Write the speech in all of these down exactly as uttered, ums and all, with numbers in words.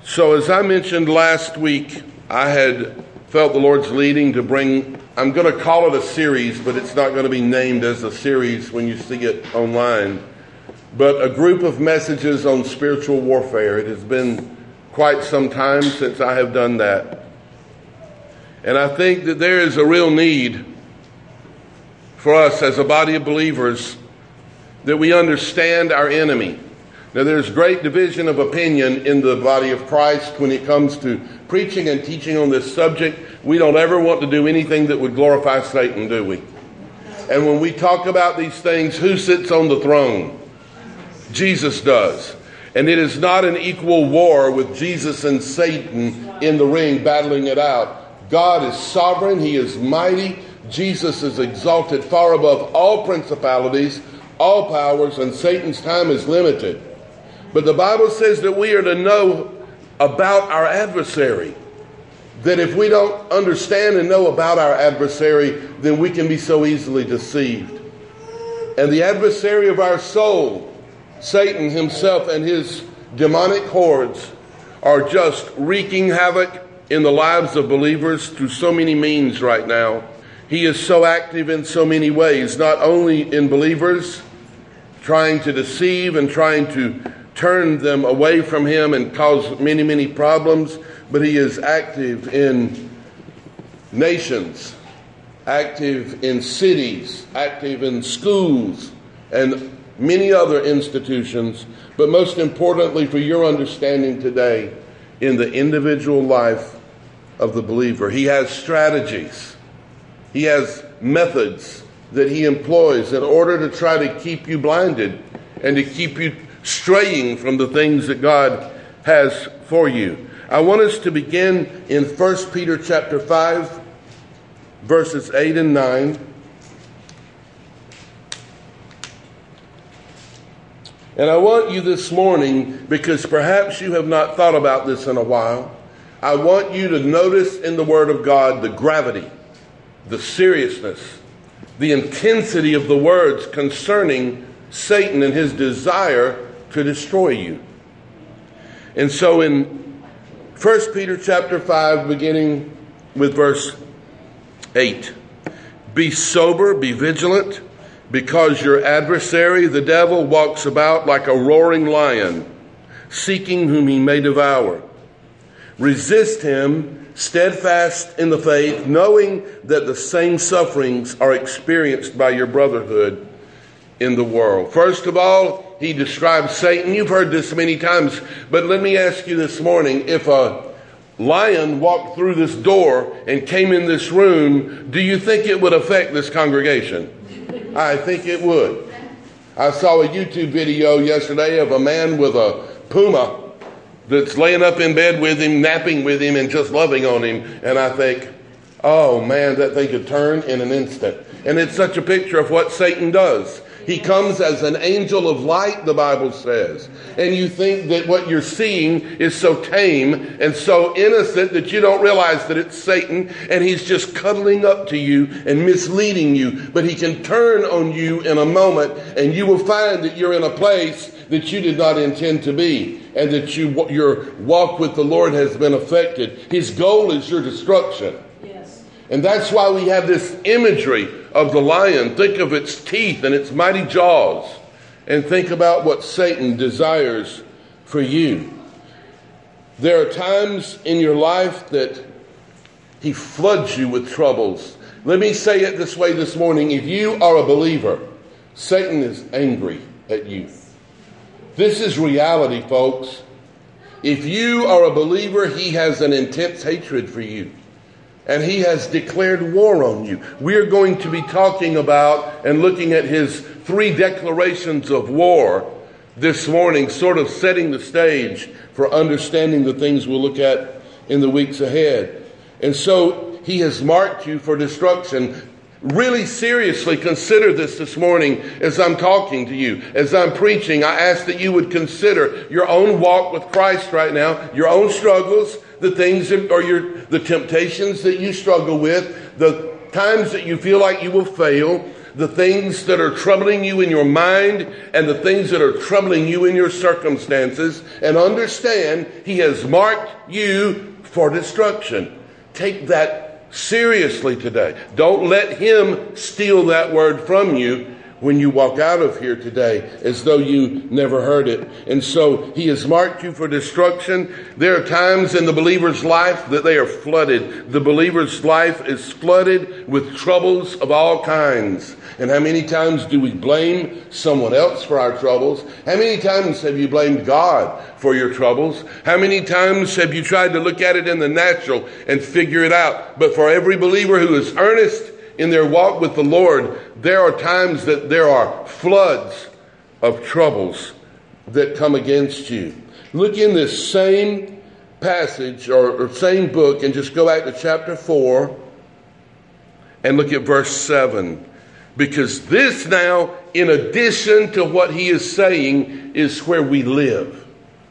So as I mentioned last week, I had felt the Lord's leading to bring, I'm going to call it a series, but it's not going to be named as a series when you see it online, but a group of messages on spiritual warfare. It has been quite some time since I have done that. And I think that there is a real need for us as a body of believers that we understand our enemy. Now, there's great division of opinion in the body of Christ when it comes to preaching and teaching on this subject. We don't ever want to do anything that would glorify Satan, do we? And when we talk about these things, who sits on the throne? Jesus does. And it is not an equal war with Jesus and Satan in the ring battling it out. God is sovereign. He is mighty. Jesus is exalted far above all principalities, all powers, and Satan's time is limited. But the Bible says that we are to know about our adversary. That if we don't understand and know about our adversary, then we can be so easily deceived. And the adversary of our soul, Satan himself and his demonic hordes, are just wreaking havoc in the lives of believers through so many means right now. He is so active in so many ways, not only in believers, trying to deceive and trying to turn them away from him and cause many, many problems, but he is active in nations, active in cities, active in schools, and many other institutions, but most importantly for your understanding today, in the individual life of the believer. He has strategies. He has methods that he employs in order to try to keep you blinded and to keep you straying from the things that God has for you. I want us to begin in First Peter chapter five, verses eight and nine. And I want you this morning, because perhaps you have not thought about this in a while, I want you to notice in the Word of God the gravity, the seriousness, the intensity of the words concerning Satan and his desire to destroy you. And so in First Peter chapter five, beginning with verse eight, be sober, be vigilant, because your adversary, the devil, walks about like a roaring lion, seeking whom he may devour. Resist him, steadfast in the faith, knowing that the same sufferings are experienced by your brotherhood in the world. First of all, he describes Satan. You've heard this many times, but let me ask you this morning, if a lion walked through this door and came in this room, do you think it would affect this congregation? I think it would. I saw a YouTube video yesterday of a man with a puma that's laying up in bed with him, napping with him, and just loving on him. And I think, oh man, that thing could turn in an instant. And it's such a picture of what Satan does. He comes as an angel of light, the Bible says. And you think that what you're seeing is so tame and so innocent that you don't realize that it's Satan, and he's just cuddling up to you and misleading you. But he can turn on you in a moment, and you will find that you're in a place that you did not intend to be, and that you, your walk with the Lord has been affected. His goal is your destruction. Yes. And that's why we have this imagery of the lion. Think of its teeth and its mighty jaws, and think about what Satan desires for you. There are times in your life that he floods you with troubles. Let me say it this way this morning. If you are a believer, Satan is angry at you. This is reality, folks. If you are a believer, he has an intense hatred for you. And he has declared war on you. We're going to be talking about and looking at his three declarations of war this morning, sort of setting the stage for understanding the things we'll look at in the weeks ahead. And so he has marked you for destruction. Really seriously consider this this morning as I'm talking to you, as I'm preaching. I ask that you would consider your own walk with Christ right now, your own struggles, the things that, or your the temptations that you struggle with, the times that you feel like you will fail, the things that are troubling you in your mind and the things that are troubling you in your circumstances, and understand He has marked you for destruction. Take that seriously today. Don't let him steal that word from you when you walk out of here today as though you never heard it. And so He has marked you for destruction. There are times in the believer's life that they are flooded. The believer's life is flooded with troubles of all kinds. And how many times do we blame someone else for our troubles? How many times have you blamed God for your troubles? How many times have you tried to look at it in the natural and figure it out? But for every believer who is earnest in their walk with the Lord, there are times that there are floods of troubles that come against you. Look in this same passage or, or same book and just go back to chapter four and look at verse seven. Because this now, in addition to what he is saying, is where we live.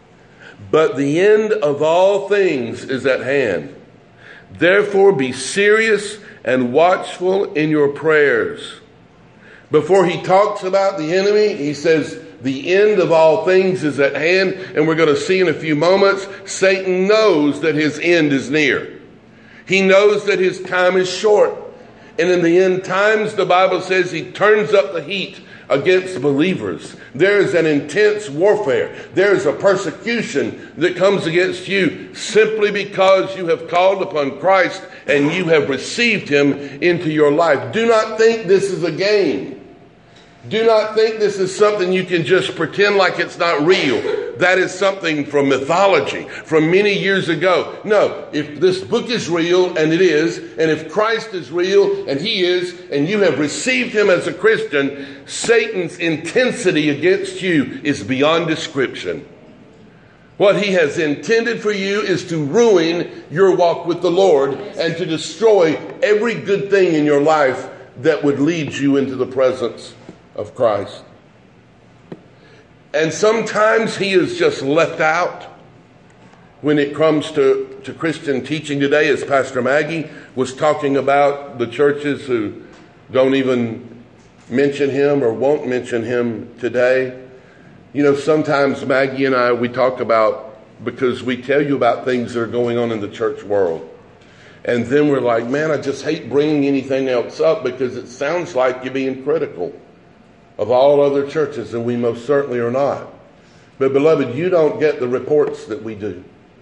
But the end of all things is at hand. Therefore be serious and watchful in your prayers. Before he talks about the enemy, he says the end of all things is at hand. And we're going to see in a few moments, Satan knows that his end is near. He knows that his time is short. And in the end times, the Bible says he turns up the heat against believers. There is an intense warfare. There is a persecution that comes against you simply because you have called upon Christ and you have received Him into your life. Do not think this is a game. Do not think this is something you can just pretend like it's not real. That is something from mythology, from many years ago. No, if this book is real, and it is, and if Christ is real, and He is, and you have received Him as a Christian, Satan's intensity against you is beyond description. What he has intended for you is to ruin your walk with the Lord and to destroy every good thing in your life that would lead you into the presence of Christ. And sometimes he is just left out when it comes to, to Christian teaching today, as Pastor Maggie was talking about the churches who don't even mention him or won't mention him today. You know, sometimes Maggie and I, we talk about, because we tell you about things that are going on in the church world. And then we're like, man, I just hate bringing anything else up because it sounds like you're being critical of all other churches, and we most certainly are not. But beloved, you don't get the reports that we do.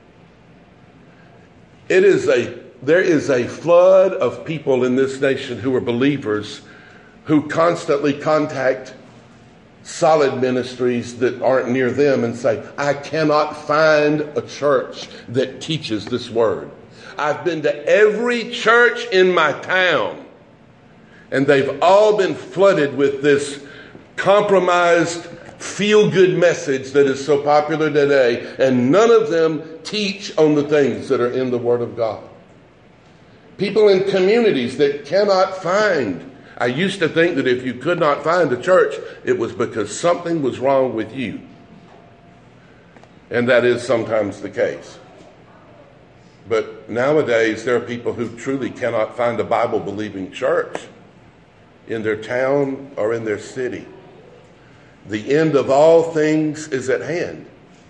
It is a, there is a flood of people in this nation who are believers who constantly contact solid ministries that aren't near them and say, I cannot find a church that teaches this word. I've been to every church in my town, and they've all been flooded with this compromised, feel-good message that is so popular today, and none of them teach on the things that are in the Word of God. People in communities that cannot find. I used to think that if you could not find a church, it was because something was wrong with you. And that is sometimes the case. But nowadays, there are people who truly cannot find a Bible-believing church in their town or in their city. The end of all things is at hand.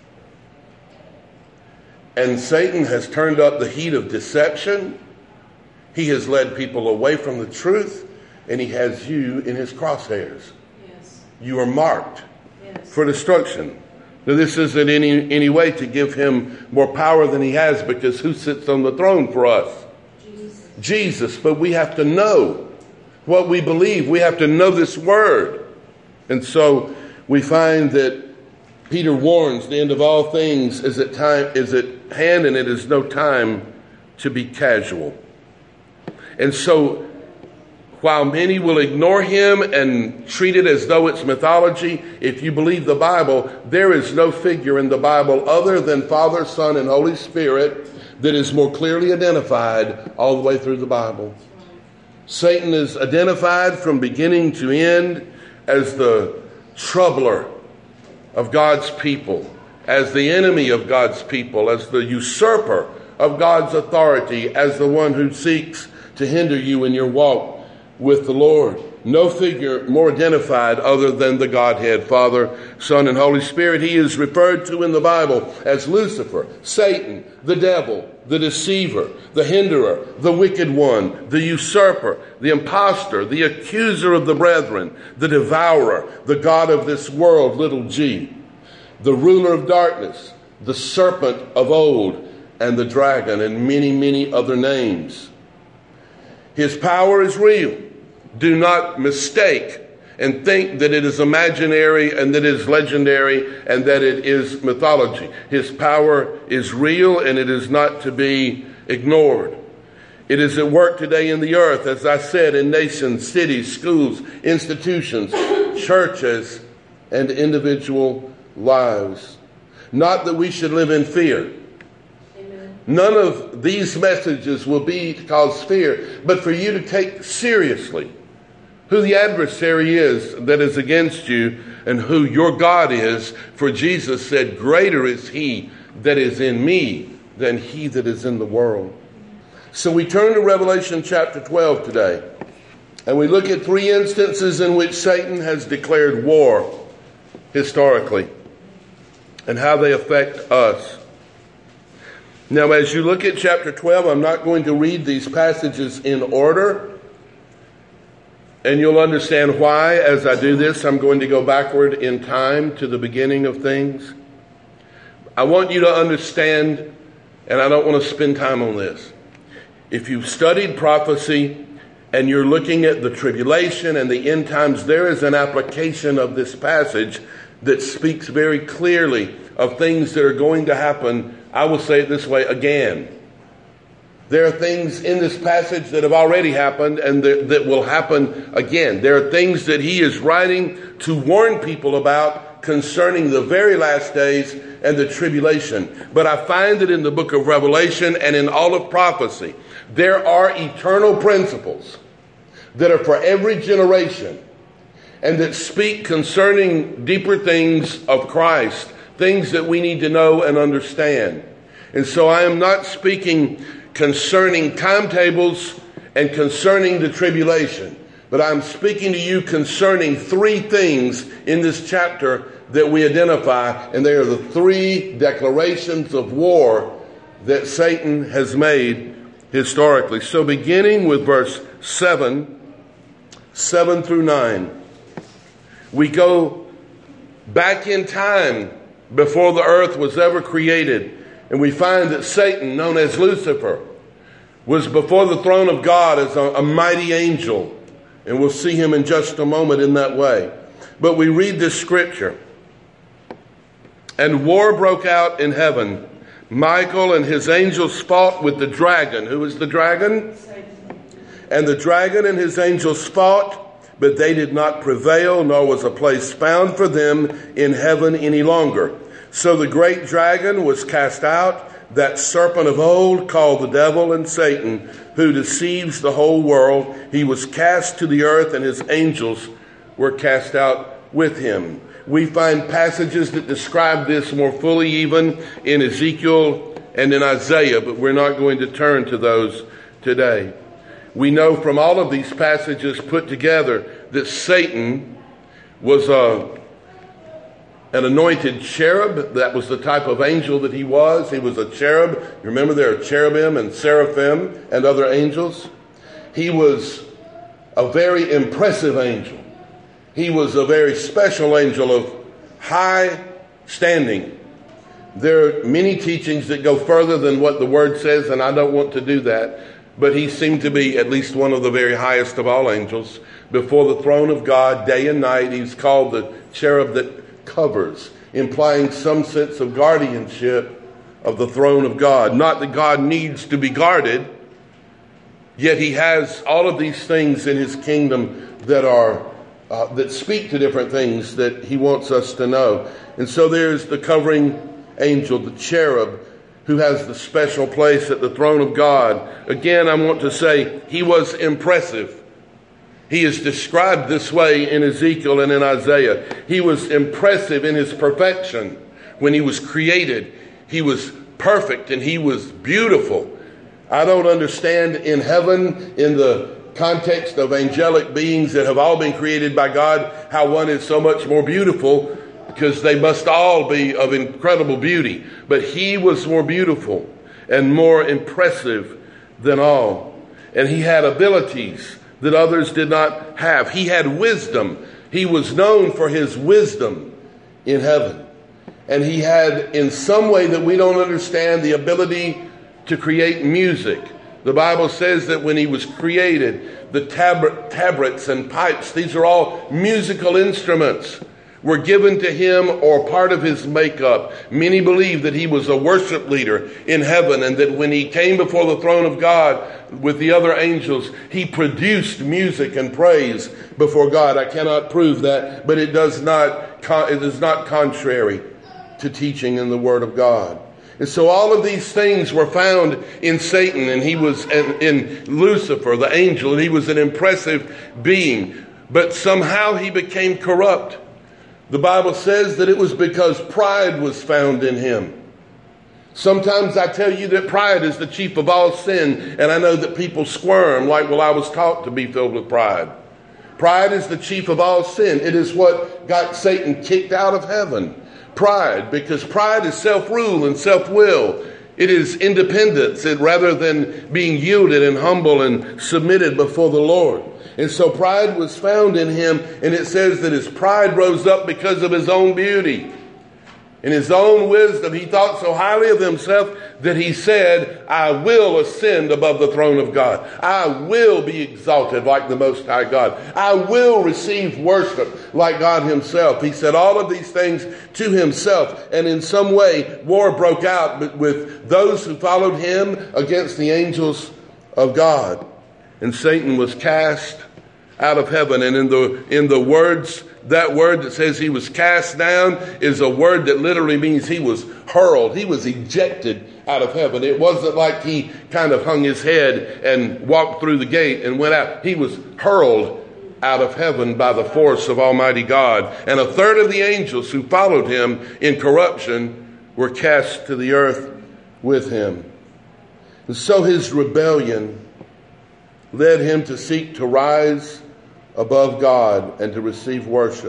And Satan has turned up the heat of deception. He has led people away from the truth, and he has you in his crosshairs. Yes. You are marked yes. for destruction. Now, this isn't any, any way to give him more power than he has, because who sits on the throne for us? Jesus. Jesus. But we have to know what we believe. We have to know this word. And so we find that Peter warns the end of all things is at time is at hand, and it is no time to be casual. And so while many will ignore him and treat it as though it's mythology, if you believe the Bible, there is no figure in the Bible other than Father, Son, and Holy Spirit that is more clearly identified all the way through the Bible. Satan is identified from beginning to end as the troubler of God's people, as the enemy of God's people, as the usurper of God's authority, as the one who seeks to hinder you in your walk with the Lord. no figure more identified other than the Godhead, Father, Son, and Holy Spirit. He is referred to in the Bible as Lucifer, Satan, the devil, the deceiver, the hinderer, the wicked one, the usurper, the impostor, the accuser of the brethren, the devourer, the God of this world, little g, the ruler of darkness, the serpent of old, and the dragon, and many, many other names. His power is real. Do not mistake and think that it is imaginary and that it is legendary and that it is mythology. His power is real and it is not to be ignored. It is at work today in the earth, as I said, in nations, cities, schools, institutions, churches, and individual lives. Not that we should live in fear. Amen. None of these messages will be to cause fear, but for you to take seriously who the adversary is that is against you and who your God is. For Jesus said, greater is he that is in me than he that is in the world. So we turn to Revelation chapter twelve today, and we look at three instances in which Satan has declared war historically and how they affect us. Now, as you look at chapter twelve, I'm not going to read these passages in order, and you'll understand why as I do this. I'm going to go backward in time to the beginning of things. I want you to understand, and I don't want to spend time on this. If you've studied prophecy and you're looking at the tribulation and the end times, there is an application of this passage that speaks very clearly of things that are going to happen. I will say it this way again. There are things in this passage that have already happened and that, that will happen again. There are things that he is writing to warn people about concerning the very last days and the tribulation. But I find that in the book of Revelation and in all of prophecy, there are eternal principles that are for every generation and that speak concerning deeper things of Christ, things that we need to know and understand. And so I am not speaking concerning timetables and concerning the tribulation, but I'm speaking to you concerning three things in this chapter that we identify, and they are the three declarations of war that Satan has made historically. So beginning with verse seven, seven through nine, we go back in time before the earth was ever created. And we find that Satan, known as Lucifer, was before the throne of God as a, a mighty angel. And we'll see him in just a moment in that way. But we read this scripture. And war broke out in heaven. Michael and his angels fought with the dragon. Who is the dragon? Satan. And the dragon and his angels fought, but they did not prevail, nor was a place found for them in heaven any longer. So the great dragon was cast out, that serpent of old called the devil and Satan, who deceives the whole world. He was cast to the earth, and his angels were cast out with him. We find passages that describe this more fully even in Ezekiel and in Isaiah, but we're not going to turn to those today. We know from all of these passages put together that Satan was a An anointed cherub. That was the type of angel that he was. He was a cherub. Remember, there are cherubim and seraphim and other angels. He was a very impressive angel. He was a very special angel of high standing. There are many teachings that go further than what the word says, and I don't want to do that. But he seemed to be at least one of the very highest of all angels. Before the throne of God, day and night, he's called the cherub that covers, implying some sense of guardianship of the throne of God. Not that God needs to be guarded, yet he has all of these things in his kingdom that are uh, that speak to different things that he wants us to know. And so there's the covering angel, the cherub, who has the special place at the throne of God. Again, I want to say he was impressive. He is described this way in Ezekiel and in Isaiah. He was impressive in his perfection. When he was created, he was perfect and he was beautiful. I don't understand in heaven, in the context of angelic beings that have all been created by God, how one is so much more beautiful, because they must all be of incredible beauty. But he was more beautiful and more impressive than all. And he had abilities that others did not have. He had wisdom. He was known for his wisdom in heaven. And he had, in some way that we don't understand, the ability to create music. The Bible says that when he was created, the tab- tabrets and pipes, these are all musical instruments, were given to him or part of his makeup. Many believe that he was a worship leader in heaven, and that when he came before the throne of God with the other angels, he produced music and praise before God. I cannot prove that, but it does not, it is not contrary to teaching in the Word of God. And so all of these things were found in Satan, and he was in, in Lucifer, the angel, and he was an impressive being. But somehow he became corrupt. The Bible says that it was because pride was found in him. Sometimes I tell you that pride is the chief of all sin, and I know that people squirm like, well, I was taught to be filled with pride. Pride is the chief of all sin. It is what got Satan kicked out of heaven. Pride, because pride is self-rule and self-will. It is independence, it, rather than being yielded and humble and submitted before the Lord. And so pride was found in him, and it says that his pride rose up because of his own beauty. In his own wisdom, he thought so highly of himself that he said, I will ascend above the throne of God. I will be exalted like the Most High God. I will receive worship like God himself. He said all of these things to himself. And in some way, war broke out with those who followed him against the angels of God. And Satan was cast out of heaven. And in the in the words, that word that says he was cast down is a word that literally means he was hurled. He was ejected out of heaven. It wasn't like he kind of hung his head and walked through the gate and went out. He was hurled out of heaven by the force of Almighty God. And a third of the angels who followed him in corruption were cast to the earth with him. And so his rebellion led him to seek to rise above God and to receive worship.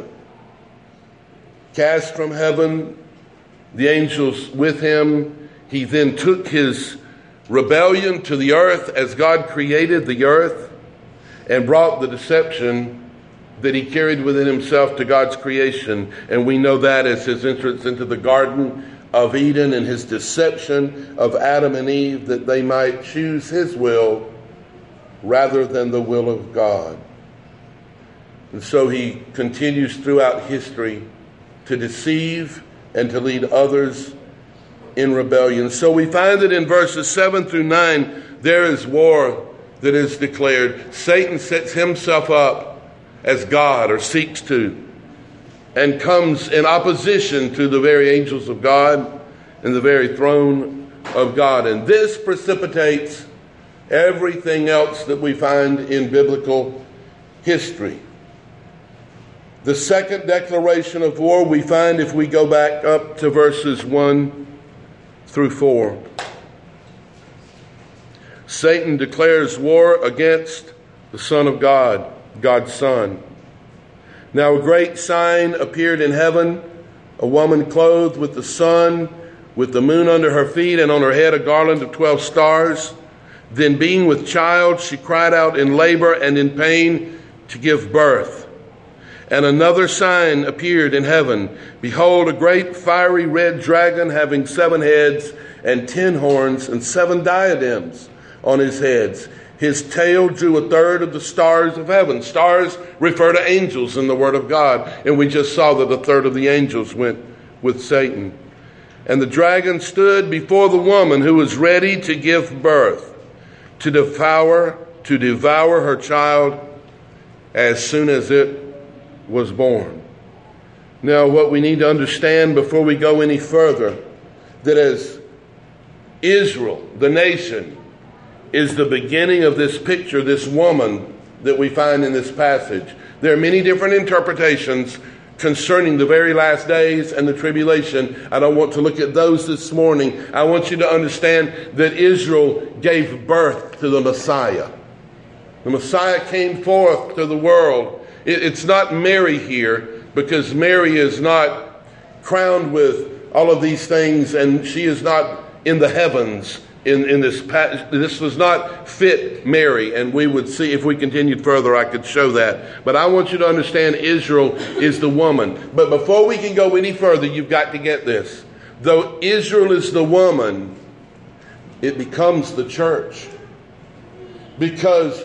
Cast from heaven, the angels with him, he then took his rebellion to the earth as God created the earth and brought the deception that he carried within himself to God's creation. And we know that as his entrance into the Garden of Eden and his deception of Adam and Eve, that they might choose his will rather than the will of God. And so he continues throughout history to deceive and to lead others in rebellion. So we find that in verses seven through nine, there is war that is declared. Satan sets himself up as God, or seeks to, and comes in opposition to the very angels of God and the very throne of God. And this precipitates everything else that we find in biblical history. The second declaration of war we find if we go back up to verses one through four. Satan declares war against the Son of God, God's Son. Now a great sign appeared in heaven, a woman clothed with the sun, with the moon under her feet, and on her head a garland of twelve stars. Then being with child, she cried out in labor and in pain to give birth. And another sign appeared in heaven. Behold, a great fiery red dragon having seven heads and ten horns and seven diadems on his heads. His tail drew a third of the stars of heaven. Stars refer to angels in the Word of God. And we just saw that a third of the angels went with Satan. And the dragon stood before the woman who was ready to give birth, to devour, to devour her child as soon as it was born. Now, what we need to understand before we go any further, that as Israel, the nation, is the beginning of this picture, this woman that we find in this passage. There are many different interpretations concerning the very last days and the tribulation. I don't want to look at those this morning. I want you to understand that Israel gave birth to the Messiah. The Messiah came forth to the world. It, it's not Mary here, because Mary is not crowned with all of these things, and she is not in the heavens. In, in this this does not fit Mary, and we would see if we continued further, I could show that. But I want you to understand Israel is the woman. But before we can go any further, you've got to get this. Though Israel is the woman, it becomes the church. Because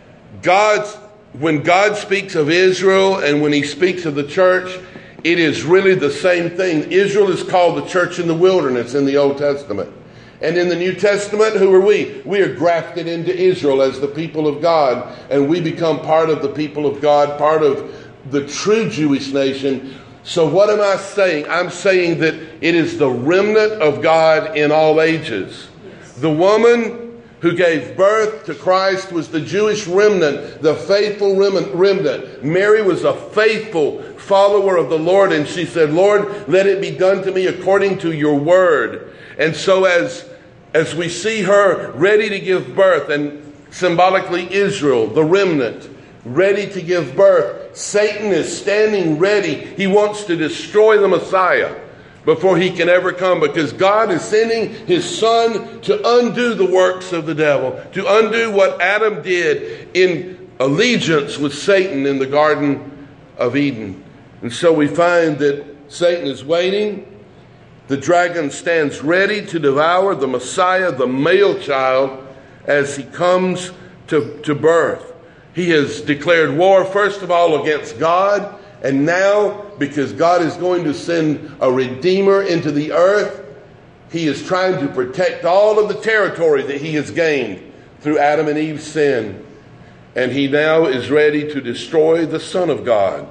God's, when God speaks of Israel and when he speaks of the church, it is really the same thing. Israel is called the church in the wilderness in the Old Testament. And in the New Testament, who are we? We are grafted into Israel as the people of God. And we become part of the people of God, part of the true Jewish nation. So what am I saying? I'm saying that it is the remnant of God in all ages. The woman who gave birth to Christ was the Jewish remnant, the faithful remnant. Mary was a faithful follower of the Lord, and she said, Lord, let it be done to me according to your word. And so as, as we see her ready to give birth, and symbolically Israel, the remnant, ready to give birth, Satan is standing ready. He wants to destroy the Messiah before he can ever come, because God is sending his son to undo the works of the devil, to undo what Adam did in allegiance with Satan in the Garden of Eden. And so we find that Satan is waiting. The dragon stands ready to devour the Messiah, the male child, as he comes to, to birth. He has declared war, first of all, against God. And now, because God is going to send a Redeemer into the earth, he is trying to protect all of the territory that he has gained through Adam and Eve's sin. And he now is ready to destroy the Son of God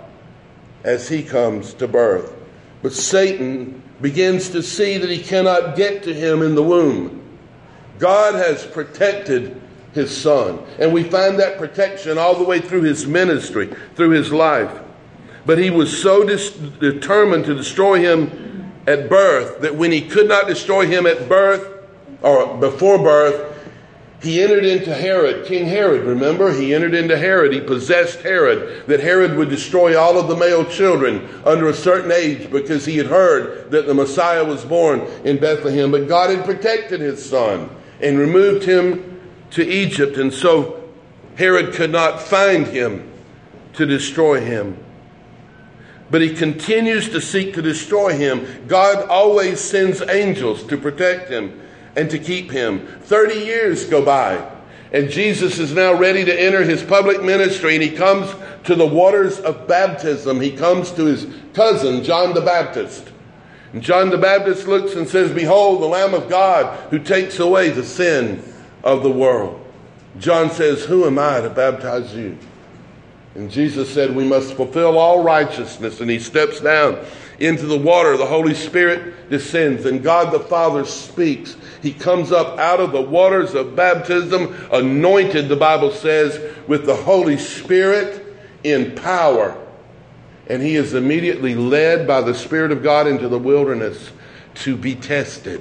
as he comes to birth. But Satan begins to see that he cannot get to him in the womb. God has protected his son. And we find that protection all the way through his ministry, through his life. But he was so dis- determined to destroy him at birth that when he could not destroy him at birth or before birth, he entered into Herod, King Herod. Remember, he entered into Herod. He possessed Herod, that Herod would destroy all of the male children under a certain age because he had heard that the Messiah was born in Bethlehem. But God had protected his son and removed him to Egypt. And so Herod could not find him to destroy him. But he continues to seek to destroy him. God always sends angels to protect him and to keep him. Thirty years go by, and Jesus is now ready to enter his public ministry, and he comes to the waters of baptism. He comes to his cousin, John the Baptist. And John the Baptist looks and says, "Behold, the Lamb of God who takes away the sin of the world." John says, "Who am I to baptize you?" And Jesus said, "We must fulfill all righteousness." And he steps down into the water. The Holy Spirit descends, and God the Father speaks. He comes up out of the waters of baptism, anointed, the Bible says, with the Holy Spirit in power. And he is immediately led by the Spirit of God into the wilderness to be tested,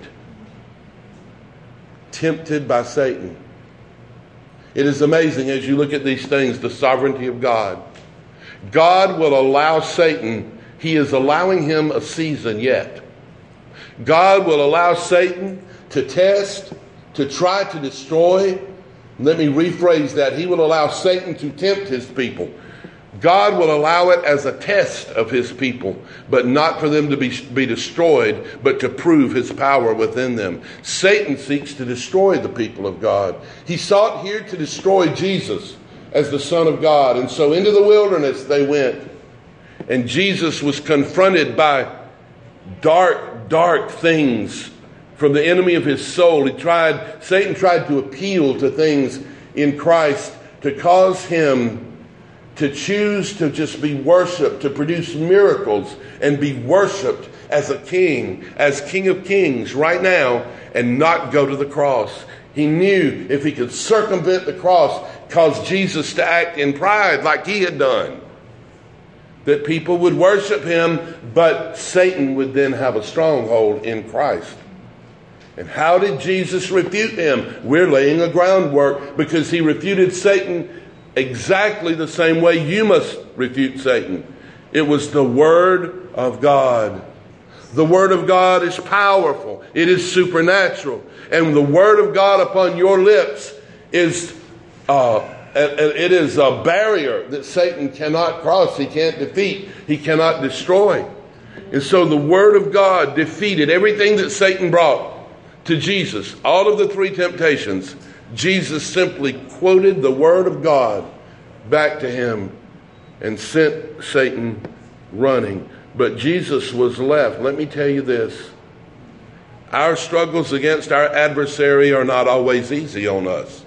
tempted by Satan. It is amazing as you look at these things, the sovereignty of God. God will allow Satan, he is allowing him a season yet. God will allow Satan to test, to try to destroy. Let me rephrase that. He will allow Satan to tempt his people. God will allow it as a test of his people, but not for them to be, be destroyed, but to prove his power within them. Satan seeks to destroy the people of God. He sought here to destroy Jesus as the Son of God. And so into the wilderness they went. And Jesus was confronted by dark, dark things from the enemy of his soul. He tried, Satan tried to appeal to things in Christ to cause him to choose to just be worshiped, to produce miracles and be worshiped as a king, as King of Kings right now, and not go to the cross. He knew if he could circumvent the cross, cause Jesus to act in pride like he had done, that people would worship him, but Satan would then have a stronghold in Christ. And how did Jesus refute him? We're laying a groundwork, because he refuted Satan exactly the same way you must refute Satan. It was the Word of God. The Word of God is powerful. It is supernatural. And the Word of God upon your lips is uh, it is a barrier that Satan cannot cross. He can't defeat. He cannot destroy. And so the Word of God defeated everything that Satan brought to Jesus. All of the three temptations, Jesus simply quoted the Word of God back to him and sent Satan running. But Jesus was left. Let me tell you this. Our struggles against our adversary are not always easy on us.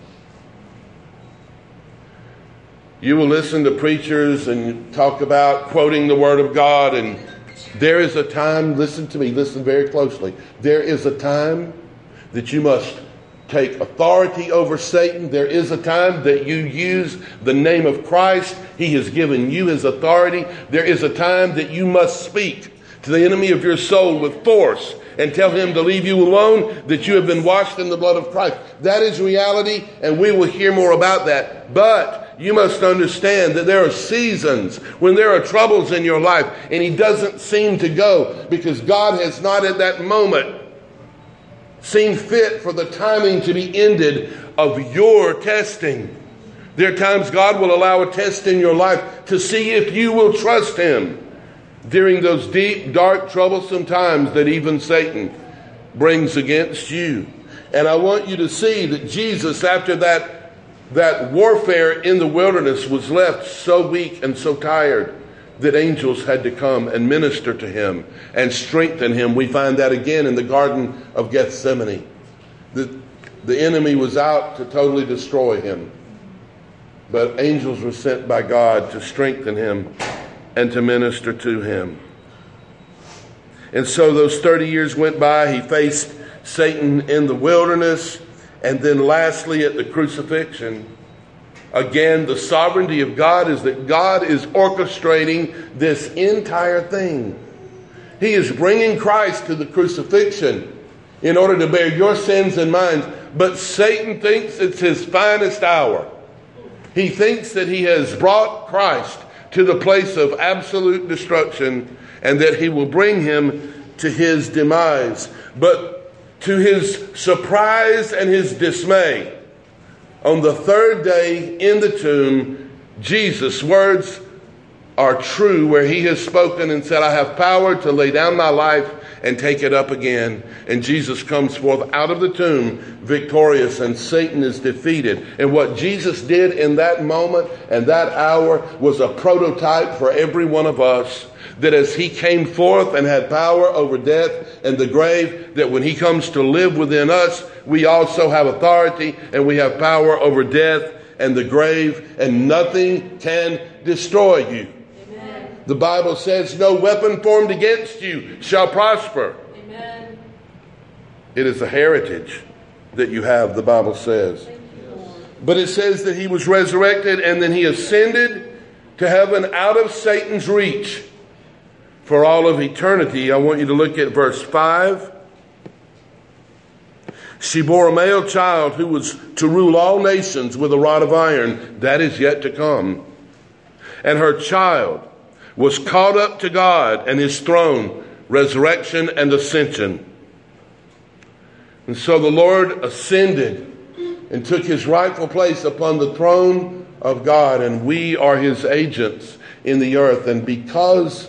You will listen to preachers and talk about quoting the Word of God, and there is a time, listen to me, listen very closely. There is a time that you must take authority over Satan. There is a time that you use the name of Christ. He has given you his authority. There is a time that you must speak to the enemy of your soul with force and tell him to leave you alone, that you have been washed in the blood of Christ. That is reality, and we will hear more about that. But you must understand that there are seasons when there are troubles in your life, and he doesn't seem to go because God has not at that moment seen fit for the timing to be ended of your testing. There are times God will allow a test in your life to see if you will trust him during those deep, dark, troublesome times that even Satan brings against you. And I want you to see that Jesus, after that, that warfare in the wilderness, was left so weak and so tired that angels had to come and minister to him and strengthen him. We find that again in the Garden of Gethsemane. The, the enemy was out to totally destroy him, but angels were sent by God to strengthen him and to minister to him. And so those thirty years went by. He faced Satan in the wilderness, and then lastly at the crucifixion. Again, the sovereignty of God is that God is orchestrating this entire thing. He is bringing Christ to the crucifixion in order to bear your sins and mine. But Satan thinks it's his finest hour. He thinks that he has brought Christ to the place of absolute destruction and that he will bring him to his demise. But to his surprise and his dismay, on the third day in the tomb, Jesus' words are true, where he has spoken and said, I have power to lay down my life and take it up again. And Jesus comes forth out of the tomb victorious, and Satan is defeated. And what Jesus did in that moment and that hour was a prototype for every one of us, that as he came forth and had power over death and the grave, that when he comes to live within us, we also have authority and we have power over death and the grave, and nothing can destroy you. Amen. The Bible says, no weapon formed against you shall prosper. Amen. It is a heritage that you have, the Bible says. But it says that he was resurrected and then he ascended to heaven out of Satan's reach for all of eternity. I want you to look at verse five. She bore a male child who was to rule all nations with a rod of iron. That is yet to come. And her child was caught up to God and his throne, resurrection and ascension. And so the Lord ascended and took his rightful place upon the throne of God, and we are his agents in the earth. And because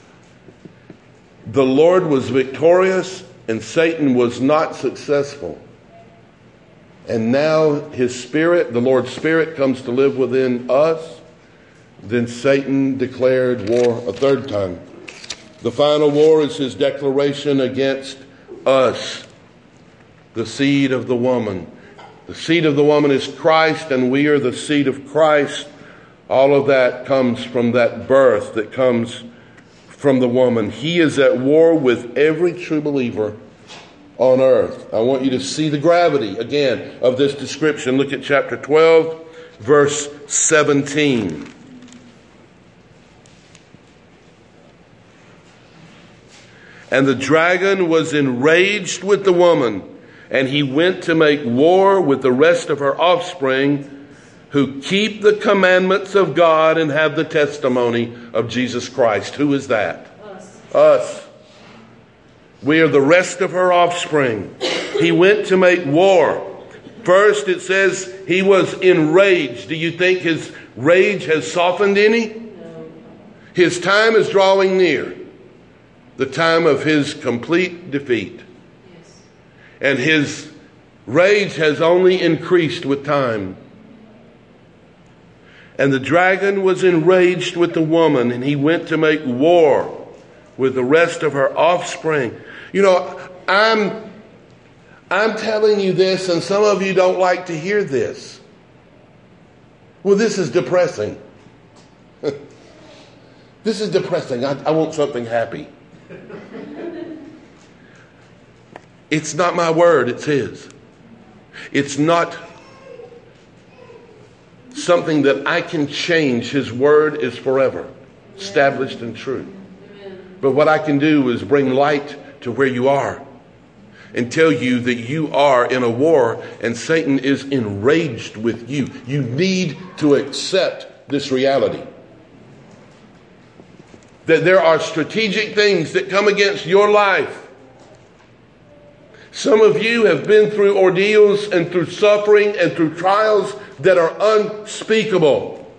the Lord was victorious and Satan was not successful, and now his Spirit, the Lord's Spirit, comes to live within us, then Satan declared war a third time. The final war is his declaration against us, the seed of the woman. The seed of the woman is Christ, and we are the seed of Christ. All of that comes from that birth that comes from the woman. He is at war with every true believer on earth. I want you to see the gravity again of this description. Look at chapter twelve, verse seventeen. And the dragon was enraged with the woman, and he went to make war with the rest of her offspring, who keep the commandments of God and have the testimony of Jesus Christ. Who is that? Us. Us. We are the rest of her offspring. He went to make war. First, it says he was enraged. Do you think his rage has softened any? No. His time is drawing near. The time of his complete defeat. Yes. And his rage has only increased with time. And the dragon was enraged with the woman, and he went to make war with the rest of her offspring. You know, I'm I'm telling you this, and some of you don't like to hear this. Well, this is depressing. This is depressing. I, I want something happy. It's not my word, it's his. It's not something that I can change. His word is forever, established and true. But what I can do is bring light to where you are and tell you that you are in a war and Satan is enraged with you. You need to accept this reality. That there are strategic things that come against your life. Some of you have been through ordeals and through suffering and through trials that are unspeakable.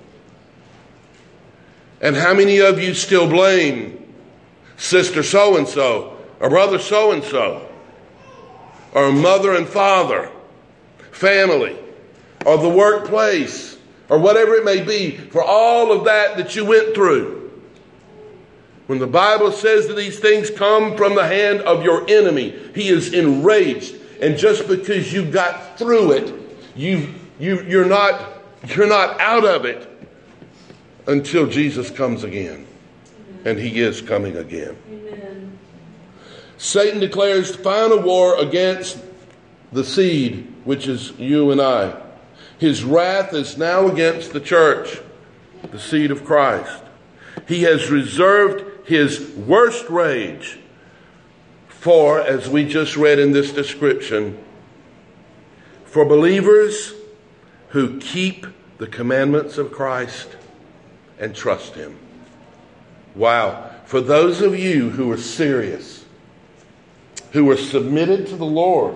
And how many of you still blame sister so-and-so or brother so-and-so or mother and father, family, or the workplace, or whatever it may be, for all of that that you went through? When the Bible says that these things come from the hand of your enemy, he is enraged. And just because you got through it, you you you're not you're not out of it until Jesus comes again. And he is coming again. Amen. Satan declares final war against the seed, which is you and I. His wrath is now against the church, the seed of Christ. He has reserved his worst rage for, as we just read in this description, for believers who keep the commandments of Christ and trust him. Wow. For those of you who are serious, who are submitted to the Lord,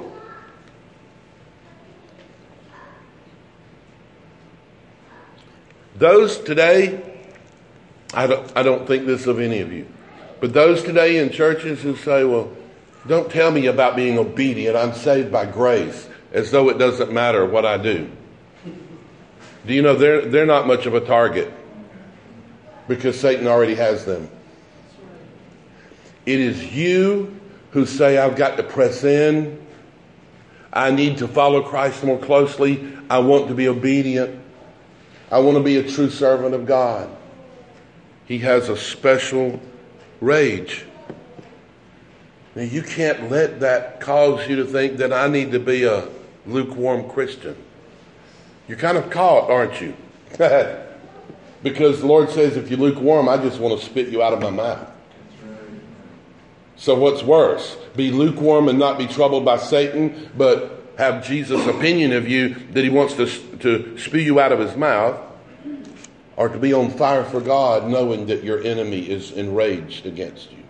those today, I don't, I don't think this of any of you, but those today in churches who say, well, don't tell me about being obedient. I'm saved by grace, as though it doesn't matter what I do. Do you know they're, they're not much of a target because Satan already has them. It is you who say, I've got to press in. I need to follow Christ more closely. I want to be obedient. I want to be a true servant of God. He has a special rage. Now, you can't let that cause you to think that I need to be a lukewarm Christian. You're kind of caught, aren't you? Because the Lord says, if you're lukewarm, I just want to spit you out of my mouth. So what's worse? Be lukewarm and not be troubled by Satan, but have Jesus' opinion of you that he wants to, to spew you out of his mouth, or to be on fire for God knowing that your enemy is enraged against you.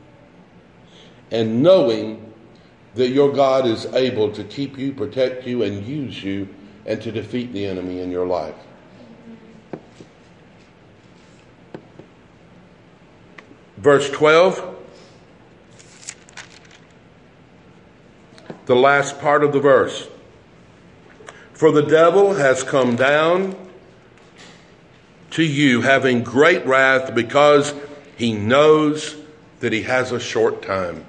And knowing that your God is able to keep you, protect you, and use you, and to defeat the enemy in your life. Verse twelve. The last part of the verse. For the devil has come down to you having great wrath because he knows that he has a short time.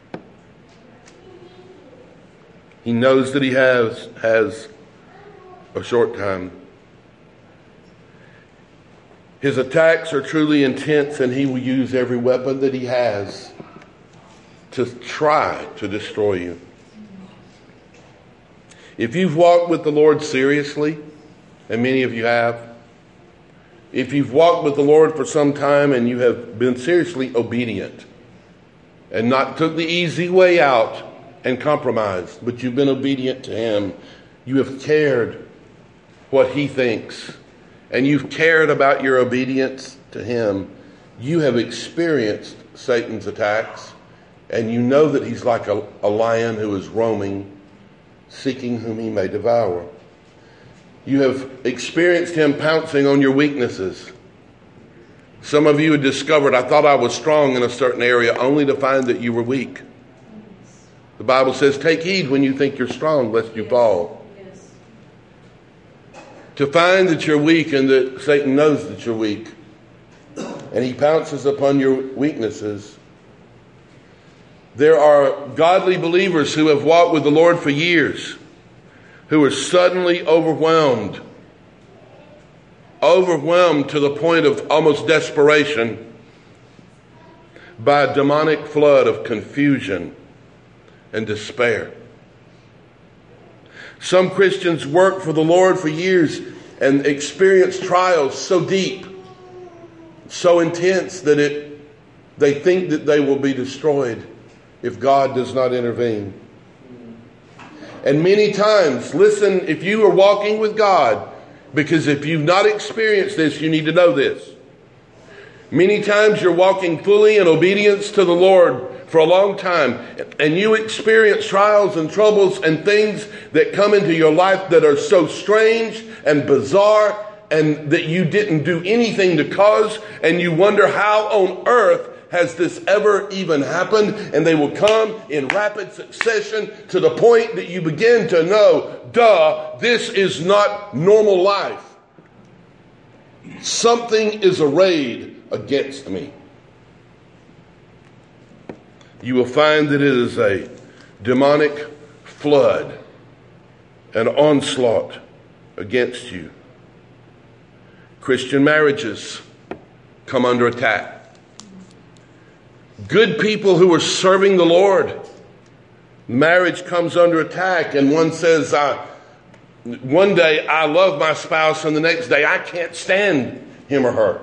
He knows that he has, has a short time. His attacks are truly intense, and he will use every weapon that he has to try to destroy you. If you've walked with the Lord seriously, and many of you have, if you've walked with the Lord for some time and you have been seriously obedient and not took the easy way out and compromised, but you've been obedient to him, you have cared what he thinks, and you've cared about your obedience to him, you have experienced Satan's attacks, and you know that he's like a, a lion who is roaming, seeking whom he may devour. You have experienced him pouncing on your weaknesses. Some of you had discovered, I thought I was strong in a certain area, only to find that you were weak. The Bible says, take heed when you think you're strong, lest you fall. Yes. To find that you're weak and that Satan knows that you're weak, and he pounces upon your weaknesses. There are godly believers who have walked with the Lord for years, who are suddenly overwhelmed, overwhelmed to the point of almost desperation by a demonic flood of confusion and despair. Some Christians work for the Lord for years and experience trials so deep, so intense that it they think that they will be destroyed if God does not intervene. And many times, listen, if you are walking with God, because if you've not experienced this, you need to know this. Many times you're walking fully in obedience to the Lord for a long time, and you experience trials and troubles and things that come into your life that are so strange and bizarre and that you didn't do anything to cause, and you wonder how on earth has this ever even happened? And they will come in rapid succession to the point that you begin to know, duh, this is not normal life. Something is arrayed against me. You will find that it is a demonic flood, an onslaught against you. Christian marriages come under attack. Good people who are serving the Lord, marriage comes under attack, and one says, I, one day I love my spouse, and the next day I can't stand him or her.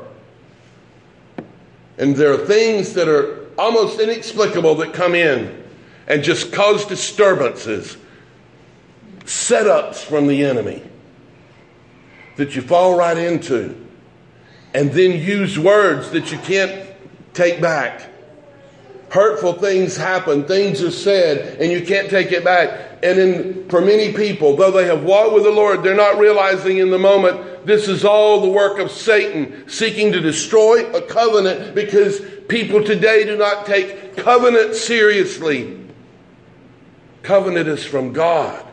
And there are things that are almost inexplicable that come in and just cause disturbances, setups from the enemy that you fall right into, and then use words that you can't take back. Hurtful things happen, things are said, and you can't take it back. And in, for many people, though they have walked with the Lord, they're not realizing in the moment this is all the work of Satan, seeking to destroy a covenant, because people today do not take covenant seriously. Covenant is from God.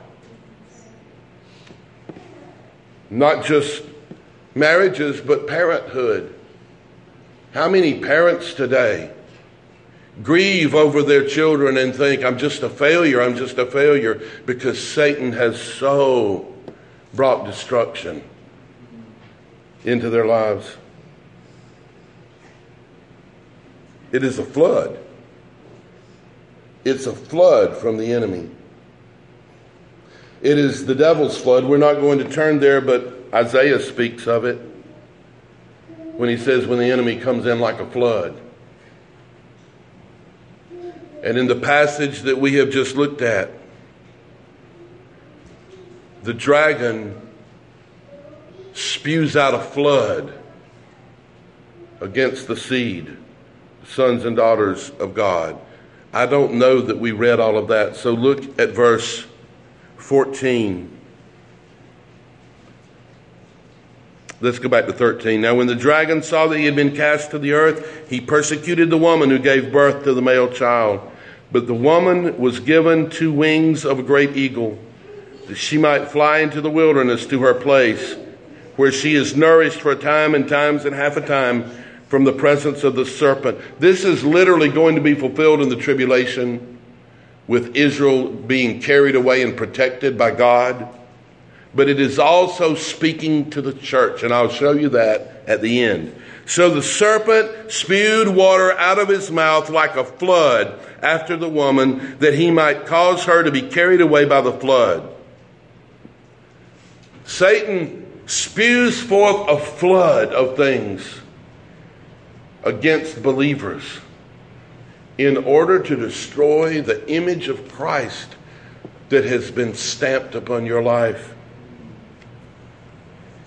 Not just marriages, but parenthood. How many parents today grieve over their children and think, I'm just a failure, I'm just a failure, because Satan has so brought destruction into their lives. It is a flood. It's a flood from the enemy. It is the devil's flood. We're not going to turn there, but Isaiah speaks of it when he says when the enemy comes in like a flood. And in the passage that we have just looked at, the dragon spews out a flood against the seed, sons and daughters of God. I don't know that we read all of that, so look at verse fourteen. Let's go back to thirteen. Now when the dragon saw that he had been cast to the earth, he persecuted the woman who gave birth to the male child. But the woman was given two wings of a great eagle, that she might fly into the wilderness to her place, where she is nourished for a time and times and half a time from the presence of the serpent. This is literally going to be fulfilled in the tribulation, with Israel being carried away and protected by God. But it is also speaking to the church, and I'll show you that at the end. So the serpent spewed water out of his mouth like a flood after the woman, that he might cause her to be carried away by the flood. Satan spews forth a flood of things against believers in order to destroy the image of Christ that has been stamped upon your life.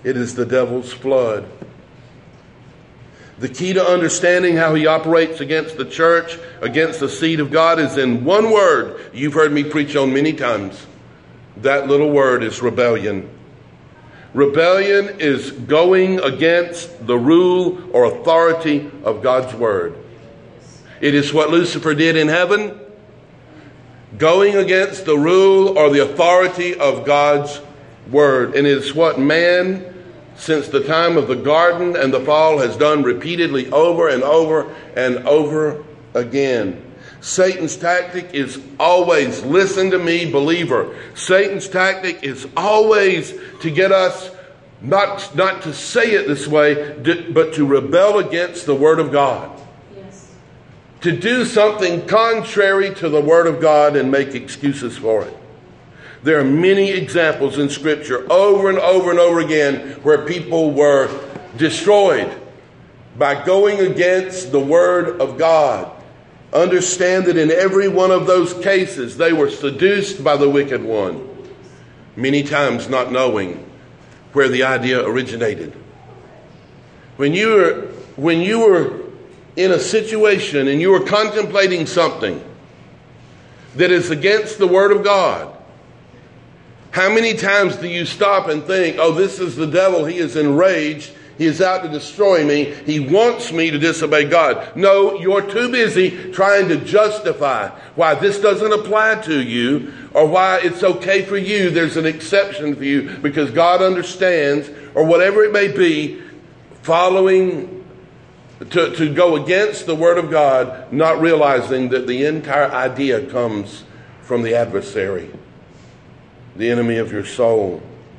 It is the devil's flood. The key to understanding how he operates against the church, against the seed of God, is in one word you've heard me preach on many times. That little word is rebellion. Rebellion is going against the rule or authority of God's word. It is what Lucifer did in heaven, going against the rule or the authority of God's word. And it is what man, since the time of the garden and the fall, has done repeatedly over and over and over again. Satan's tactic is always, listen to me, believer, Satan's tactic is always to get us not, not to say it this way, but to rebel against the Word of God. Yes. To do something contrary to the Word of God and make excuses for it. There are many examples in Scripture over and over and over again where people were destroyed by going against the Word of God. Understand that in every one of those cases, they were seduced by the wicked one, many times not knowing where the idea originated. When you were, when you were in a situation and you were contemplating something that is against the Word of God, how many times do you stop and think, oh, this is the devil, he is enraged, he is out to destroy me, he wants me to disobey God. No, you're too busy trying to justify why this doesn't apply to you or why it's okay for you. There's an exception for you because God understands, or whatever it may be, following to, to go against the Word of God, not realizing that the entire idea comes from the adversary, the enemy of your soul.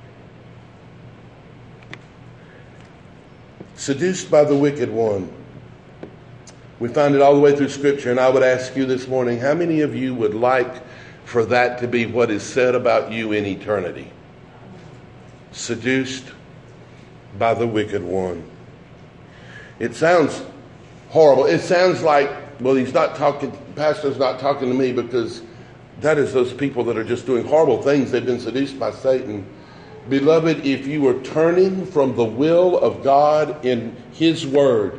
Seduced by the wicked one. We find it all the way through Scripture, and I would ask you this morning, how many of you would like for that to be what is said about you in eternity? Seduced by the wicked one. It sounds horrible. It sounds like, well, he's not talking, pastor's not talking to me, because that is those people that are just doing horrible things. They've been seduced by Satan. Beloved, if you are turning from the will of God in His Word,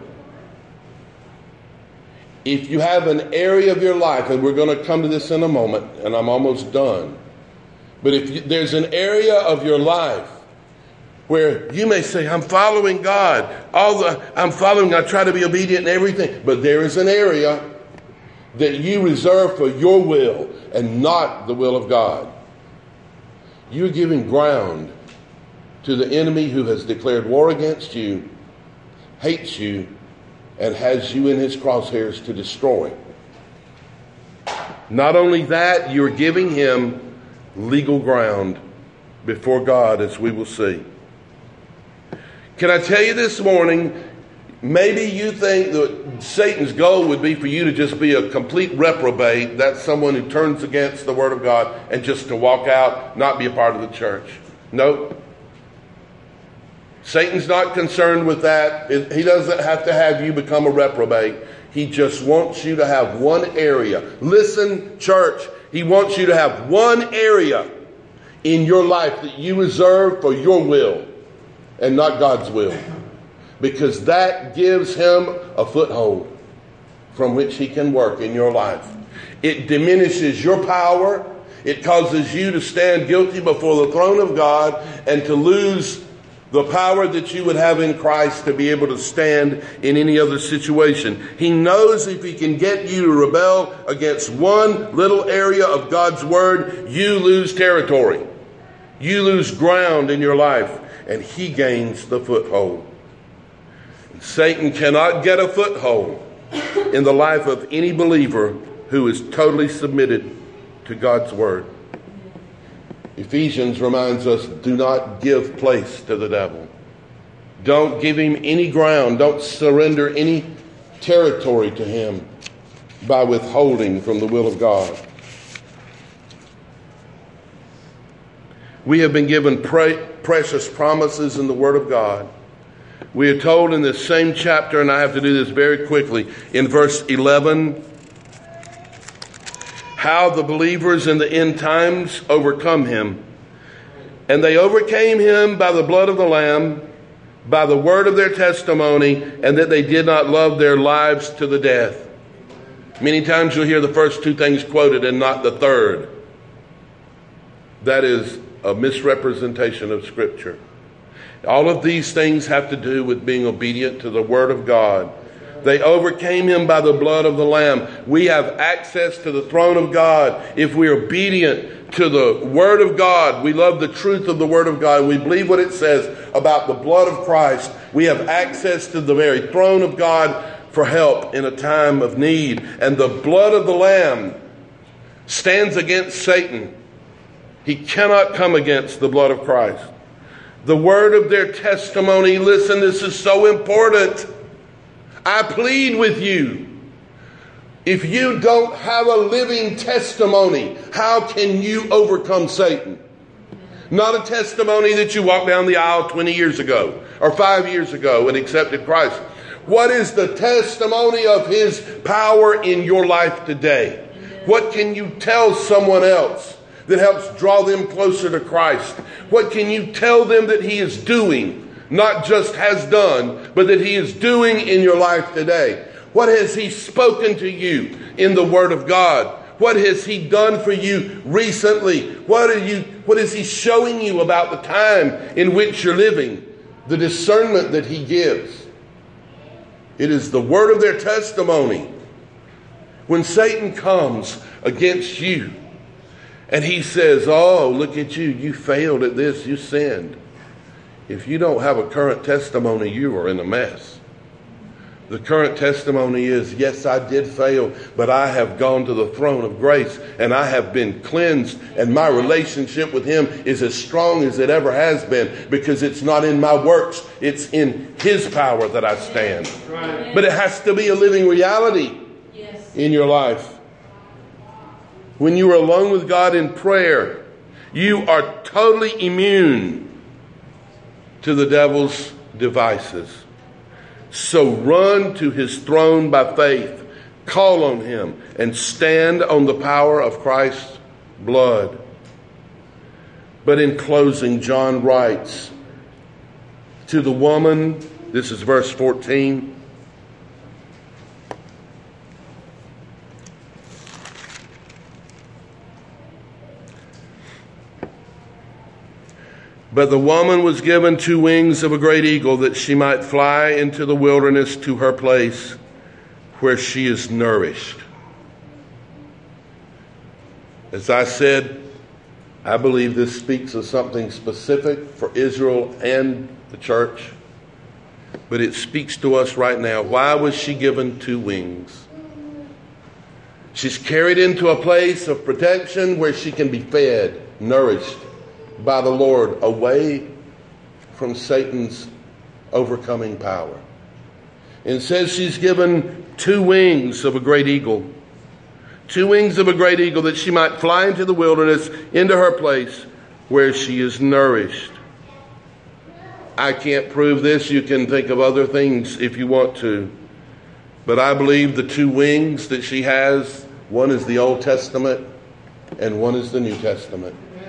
if you have an area of your life, and we're going to come to this in a moment, and I'm almost done, but if you, there's an area of your life where you may say, I'm following God, all the, I'm following, I try to be obedient in everything, but there is an area that you reserve for your will and not the will of God. You're giving ground to the enemy who has declared war against you, hates you, and has you in his crosshairs to destroy. Not only that, you're giving him legal ground before God, as we will see. Can I tell you this morning, maybe you think that Satan's goal would be for you to just be a complete reprobate. That's someone who turns against the Word of God and just to walk out, not be a part of the church. Nope. Satan's not concerned with that. He doesn't have to have you become a reprobate. He just wants you to have one area. Listen, church, he wants you to have one area in your life that you reserve for your will and not God's will. Because that gives him a foothold from which he can work in your life. It diminishes your power. It causes you to stand guilty before the throne of God and to lose the power that you would have in Christ to be able to stand in any other situation. He knows if he can get you to rebel against one little area of God's Word, you lose territory. You lose ground in your life, and he gains the foothold. Satan cannot get a foothold in the life of any believer who is totally submitted to God's Word. Ephesians reminds us, do not give place to the devil. Don't give him any ground. Don't surrender any territory to him by withholding from the will of God. We have been given pre- precious promises in the Word of God. We are told in this same chapter, and I have to do this very quickly, in verse eleven, how the believers in the end times overcome him. And they overcame him by the blood of the Lamb, by the word of their testimony, and that they did not love their lives to the death. Many times you'll hear the first two things quoted and not the third. That is a misrepresentation of Scripture. All of these things have to do with being obedient to the Word of God. They overcame him by the blood of the Lamb. We have access to the throne of God if we're obedient to the Word of God. We love the truth of the Word of God. We believe what it says about the blood of Christ. We have access to the very throne of God for help in a time of need. And the blood of the Lamb stands against Satan. He cannot come against the blood of Christ. The word of their testimony. Listen, this is so important. I plead with you. If you don't have a living testimony, how can you overcome Satan? Not a testimony that you walked down the aisle twenty years ago or five years ago and accepted Christ. What is the testimony of his power in your life today? What can you tell someone else that helps draw them closer to Christ? What can you tell them that he is doing, not just has done, but that he is doing in your life today? What has he spoken to you in the Word of God? What has he done for you recently? What are you, what is he showing you about the time in which you're living? The discernment that he gives. It is the word of their testimony. When Satan comes against you and he says, oh, look at you, you failed at this, you sinned. If you don't have a current testimony, you are in a mess. The current testimony is, yes, I did fail, but I have gone to the throne of grace and I have been cleansed, and my relationship with him is as strong as it ever has been, because it's not in my works, it's in his power that I stand. Right. But it has to be a living reality yes. in your life. When you are alone with God in prayer, you are totally immune to the devil's devices. So run to his throne by faith, call on him, and stand on the power of Christ's blood. But in closing, John writes to the woman, this is verse fourteen, but the woman was given two wings of a great eagle, that she might fly into the wilderness to her place where she is nourished. As I said, I believe this speaks of something specific for Israel and the church, but it speaks to us right now. Why was she given two wings? She's carried into a place of protection where she can be fed, nourished by the Lord, away from Satan's overcoming power. And it says she's given two wings of a great eagle. Two wings of a great eagle, that she might fly into the wilderness, into her place where she is nourished. I can't prove this. You can think of other things if you want to. But I believe the two wings that she has, one is the Old Testament and one is the New Testament.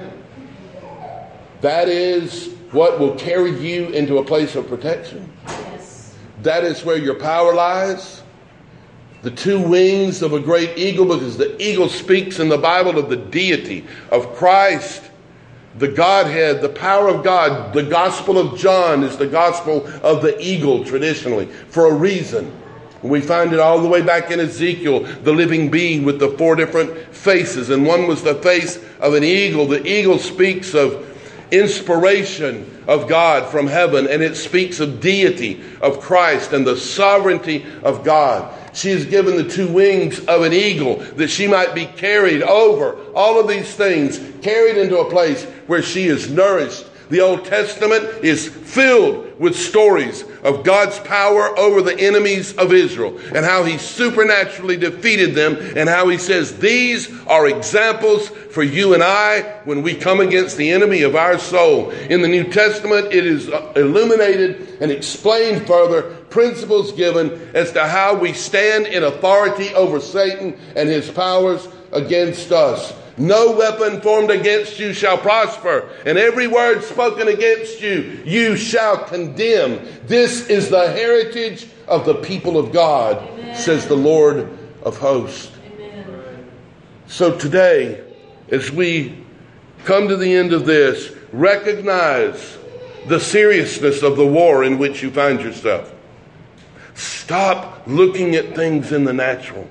That is what will carry you into a place of protection. Yes. That is where your power lies. The two wings of a great eagle, because the eagle speaks in the Bible of the deity of Christ, the Godhead, the power of God. The Gospel of John is the gospel of the eagle traditionally, for a reason. We find it all the way back in Ezekiel, the living being with the four different faces. And one was the face of an eagle. The eagle speaks of inspiration of God from heaven, and it speaks of deity of Christ and the sovereignty of God. She is given the two wings of an eagle, that she might be carried over all of these things, carried into a place where she is nourished. The Old Testament is filled with stories of God's power over the enemies of Israel and how he supernaturally defeated them, and how he says these are examples for you and I when we come against the enemy of our soul. In the New Testament, it is illuminated and explained further, principles given as to how we stand in authority over Satan and his powers against us. No weapon formed against you shall prosper, and every word spoken against you, you shall condemn. This is the heritage of the people of God, Amen. Says the Lord of hosts. Amen. So today, as we come to the end of this, recognize the seriousness of the war in which you find yourself. Stop looking at things in the natural.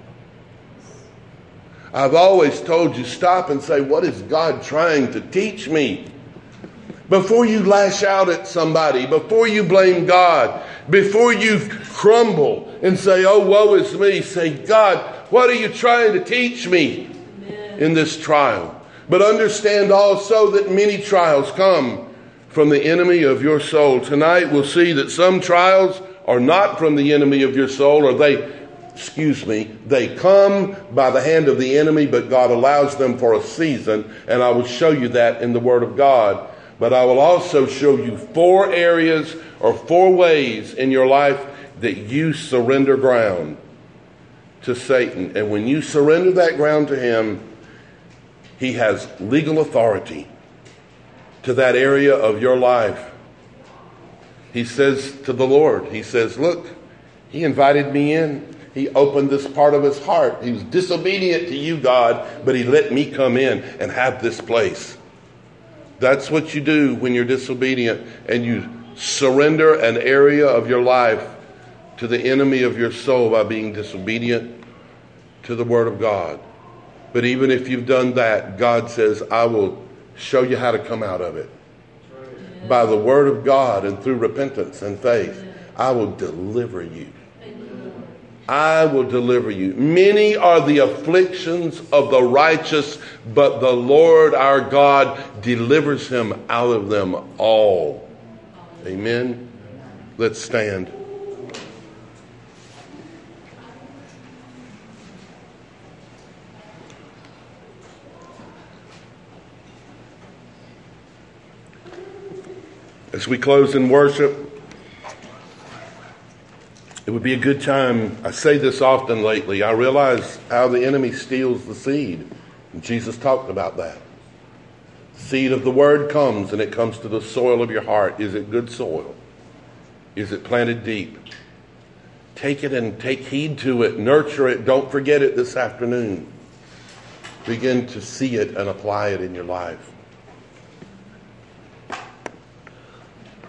I've always told you, stop and say, what is God trying to teach me? Before you lash out at somebody, before you blame God, before you crumble and say, oh, woe is me, say, God, what are you trying to teach me in this trial? But understand also that many trials come from the enemy of your soul. Tonight we'll see that some trials are not from the enemy of your soul, or they Excuse me, they come by the hand of the enemy, but God allows them for a season, and I will show you that in the Word of God. But I will also show you four areas or four ways in your life that you surrender ground to Satan. And when you surrender that ground to him, he has legal authority to that area of your life. He says to the Lord, he says, look, he invited me in. He opened this part of his heart. He was disobedient to you, God, but he let me come in and have this place. That's what you do when you're disobedient and you surrender an area of your life to the enemy of your soul by being disobedient to the Word of God. But even if you've done that, God says, I will show you how to come out of it. By the Word of God and through repentance and faith, I will deliver you. I will deliver you. Many are the afflictions of the righteous, but the Lord our God delivers him out of them all. Amen. Let's stand. As we close in worship, it would be a good time. I say this often lately. I realize how the enemy steals the seed. And Jesus talked about that. The seed of the word comes, and it comes to the soil of your heart. Is it good soil? Is it planted deep? Take it and take heed to it. Nurture it. Don't forget it this afternoon. Begin to see it and apply it in your life.